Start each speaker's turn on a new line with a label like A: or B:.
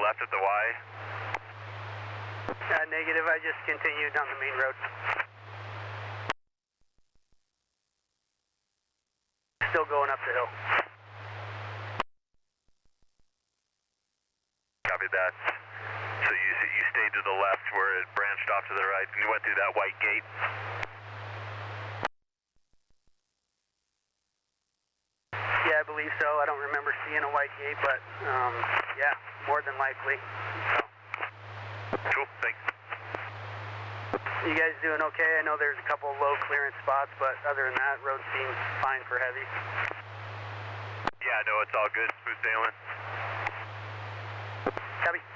A: left at the Y?
B: Negative, I just continued down the main road. Still going up the hill.
A: Copy that. So you stayed to the left where it branched off to the right, and you went through that white gate?
B: Yeah, I believe so. I don't remember seeing a white gate, but yeah, more than likely. So.
A: Cool, thanks.
B: You guys doing okay? I know there's a couple of low clearance spots, but other than that, road seems fine for heavy.
A: Yeah, no, it's all good. Smooth sailing.
B: Copy.